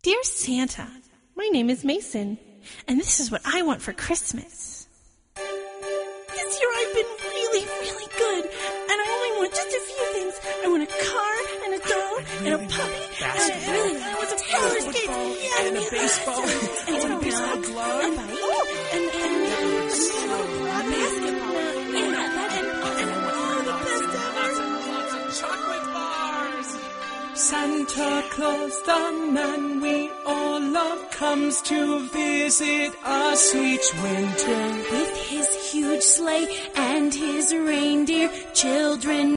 Dear Santa, my name is Mason, and this is what I want for Christmas. This year I've been really, really good, and I only want just a few things. I want a car, and a doll, and a puppy, and I want some roller skates, and a baseball, and a baseball glove, and a basketball, and the best ever. Lots of chocolate bars. Santa Claus, the man we all love, comes to visit us each winter. With his huge sleigh and his reindeer, children